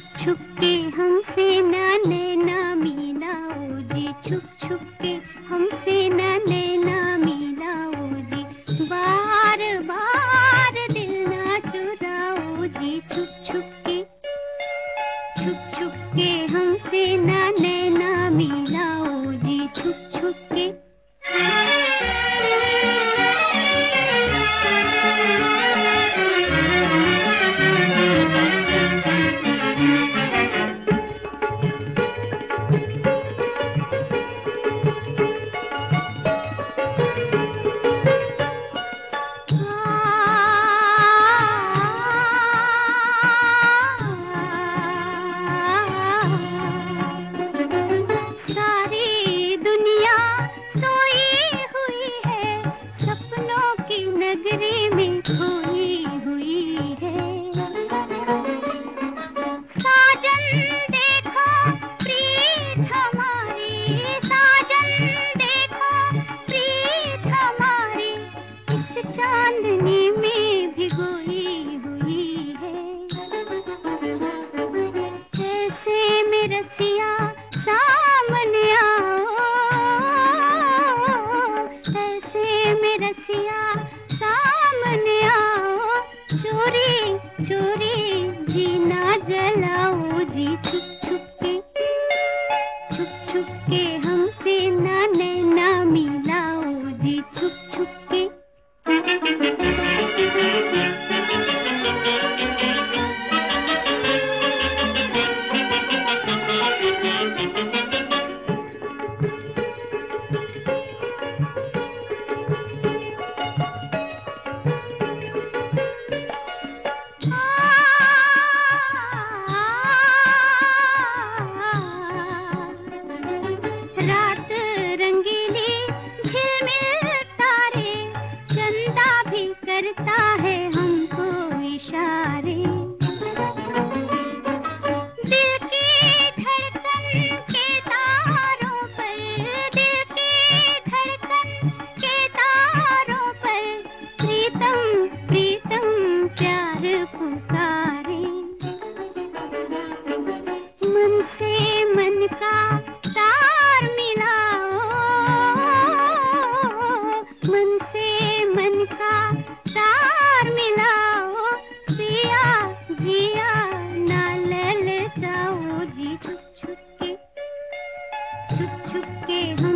छुप के हमसे ना नैना मिलाओ जी, छुप छुप के हमसे ना नैना मिलाओ जी, बार बार दिल ना चुराओ जी, छुप छुप के हमसे ना नैना मिलाओ जी, छुप छुप के। सारी दुनिया सोई हुई है, सपनों की नगरी में खोई हुई है। साजन देखो प्रीत हमारी, साजन देखो प्रीत हमारी, इस चांदनी में भिगोई हुई है। ऐसे में रसिया सामने आओ, ऐसे में रसिया सामने आओ, चोरी चोरी जीना जलाओ जी, छुप छुप के हमसे ना नैना मिलाओ जी, छुप छुप के। रात रंगीली झिलमिल तारे, चंदा भी करता है हमको इशारे। दिल की धड़कन के तारों पर, दिल की धड़कन के तारों पर, प्रीतम प्रीतम प्यार पुकारे। मन से मन का तार मिलाओ, मन से मन का तार मिलाओ, पिया जिया ना ललचाओ जी, छुप छुप के